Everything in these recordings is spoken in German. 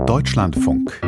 Deutschlandfunk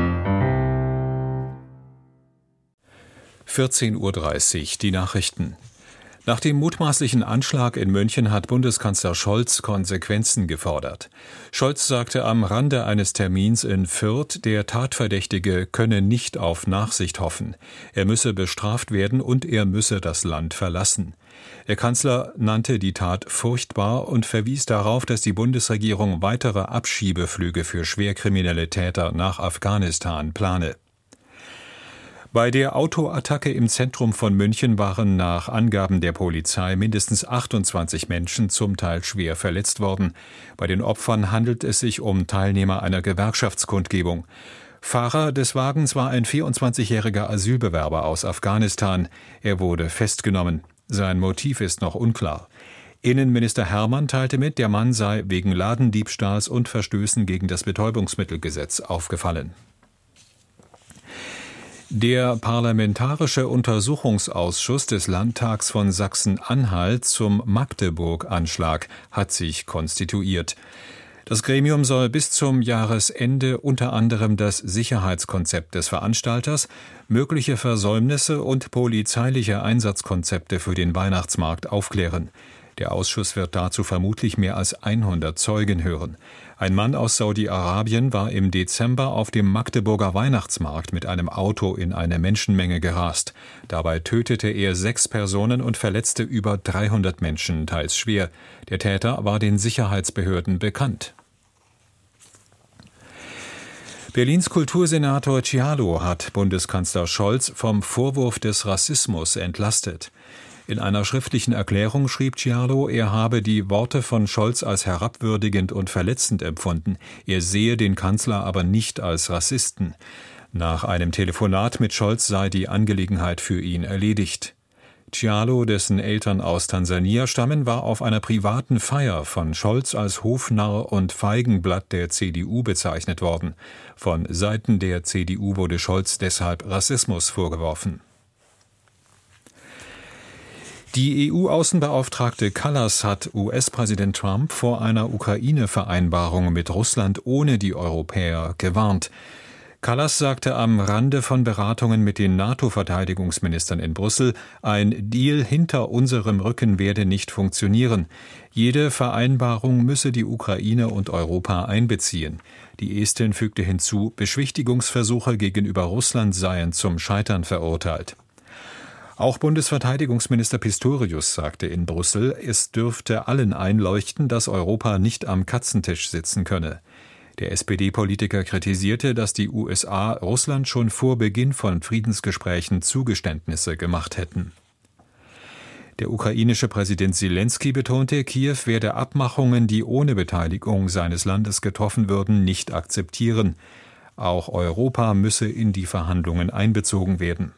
14:30 Uhr, die Nachrichten. Nach dem mutmaßlichen Anschlag in München hat Bundeskanzler Scholz Konsequenzen gefordert. Scholz sagte am Rande eines Termins in Fürth, der Tatverdächtige könne nicht auf Nachsicht hoffen. Er müsse bestraft werden und er müsse das Land verlassen. Der Kanzler nannte die Tat furchtbar und verwies darauf, dass die Bundesregierung weitere Abschiebeflüge für schwerkriminelle Täter nach Afghanistan plane. Bei der Autoattacke im Zentrum von München waren nach Angaben der Polizei mindestens 28 Menschen zum Teil schwer verletzt worden. Bei den Opfern handelt es sich um Teilnehmer einer Gewerkschaftskundgebung. Fahrer des Wagens war ein 24-jähriger Asylbewerber aus Afghanistan. Er wurde festgenommen. Sein Motiv ist noch unklar. Innenminister Hermann teilte mit, der Mann sei wegen Ladendiebstahls und Verstößen gegen das Betäubungsmittelgesetz aufgefallen. Der Parlamentarische Untersuchungsausschuss des Landtags von Sachsen-Anhalt zum Magdeburg-Anschlag hat sich konstituiert. Das Gremium soll bis zum Jahresende unter anderem das Sicherheitskonzept des Veranstalters, mögliche Versäumnisse und polizeiliche Einsatzkonzepte für den Weihnachtsmarkt aufklären. Der Ausschuss wird dazu vermutlich mehr als 100 Zeugen hören. Ein Mann aus Saudi-Arabien war im Dezember auf dem Magdeburger Weihnachtsmarkt mit einem Auto in eine Menschenmenge gerast. Dabei tötete er 6 Personen und verletzte über 300 Menschen, teils schwer. Der Täter war den Sicherheitsbehörden bekannt. Berlins Kultursenator Cialo hat Bundeskanzler Scholz vom Vorwurf des Rassismus entlastet. In einer schriftlichen Erklärung schrieb Cialo, er habe die Worte von Scholz als herabwürdigend und verletzend empfunden. Er sehe den Kanzler aber nicht als Rassisten. Nach einem Telefonat mit Scholz sei die Angelegenheit für ihn erledigt. Cialo, dessen Eltern aus Tansania stammen, war auf einer privaten Feier von Scholz als Hofnarr und Feigenblatt der CDU bezeichnet worden. Von Seiten der CDU wurde Scholz deshalb Rassismus vorgeworfen. Die EU-Außenbeauftragte Kallas hat US-Präsident Trump vor einer Ukraine-Vereinbarung mit Russland ohne die Europäer gewarnt. Kallas sagte am Rande von Beratungen mit den NATO-Verteidigungsministern in Brüssel, ein Deal hinter unserem Rücken werde nicht funktionieren. Jede Vereinbarung müsse die Ukraine und Europa einbeziehen. Die Estin fügte hinzu, Beschwichtigungsversuche gegenüber Russland seien zum Scheitern verurteilt. Auch Bundesverteidigungsminister Pistorius sagte in Brüssel, es dürfte allen einleuchten, dass Europa nicht am Katzentisch sitzen könne. Der SPD-Politiker kritisierte, dass die USA Russland schon vor Beginn von Friedensgesprächen Zugeständnisse gemacht hätten. Der ukrainische Präsident Selenskyj betonte, Kiew werde Abmachungen, die ohne Beteiligung seines Landes getroffen würden, nicht akzeptieren. Auch Europa müsse in die Verhandlungen einbezogen werden.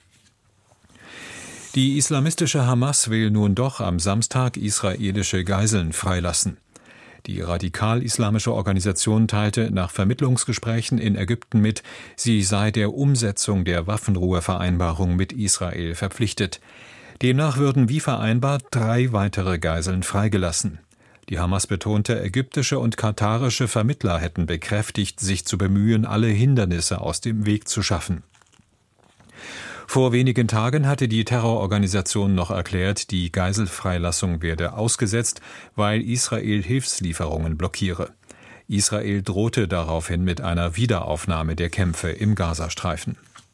Die islamistische Hamas will nun doch am Samstag israelische Geiseln freilassen. Die radikal-islamische Organisation teilte nach Vermittlungsgesprächen in Ägypten mit, sie sei der Umsetzung der Waffenruhevereinbarung mit Israel verpflichtet. Demnach würden wie vereinbart 3 weitere Geiseln freigelassen. Die Hamas betonte, ägyptische und katarische Vermittler hätten bekräftigt, sich zu bemühen, alle Hindernisse aus dem Weg zu schaffen. Vor wenigen Tagen hatte die Terrororganisation noch erklärt, die Geiselfreilassung werde ausgesetzt, weil Israel Hilfslieferungen blockiere. Israel drohte daraufhin mit einer Wiederaufnahme der Kämpfe im Gazastreifen.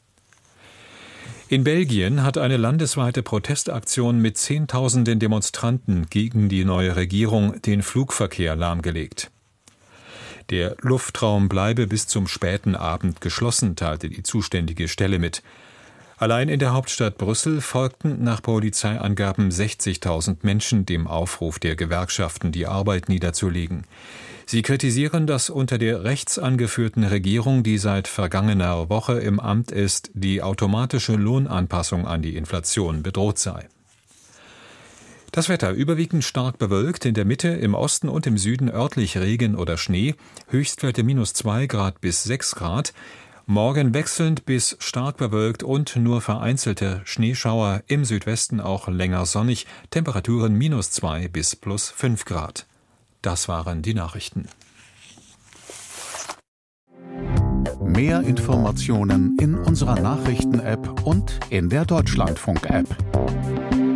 In Belgien hat eine landesweite Protestaktion mit Zehntausenden Demonstranten gegen die neue Regierung den Flugverkehr lahmgelegt. Der Luftraum bleibe bis zum späten Abend geschlossen, teilte die zuständige Stelle mit. Allein in der Hauptstadt Brüssel folgten nach Polizeiangaben 60.000 Menschen dem Aufruf der Gewerkschaften, die Arbeit niederzulegen. Sie kritisieren, dass unter der rechts angeführten Regierung, die seit vergangener Woche im Amt ist, die automatische Lohnanpassung an die Inflation bedroht sei. Das Wetter überwiegend stark bewölkt, in der Mitte, im Osten und im Süden örtlich Regen oder Schnee, Höchstwerte -2 Grad bis 6 Grad. Morgen wechselnd bis stark bewölkt und nur vereinzelte Schneeschauer, im Südwesten auch länger sonnig, Temperaturen -2 bis +5 Grad. Das waren die Nachrichten. Mehr Informationen in unserer Nachrichten-App und in der Deutschlandfunk-App.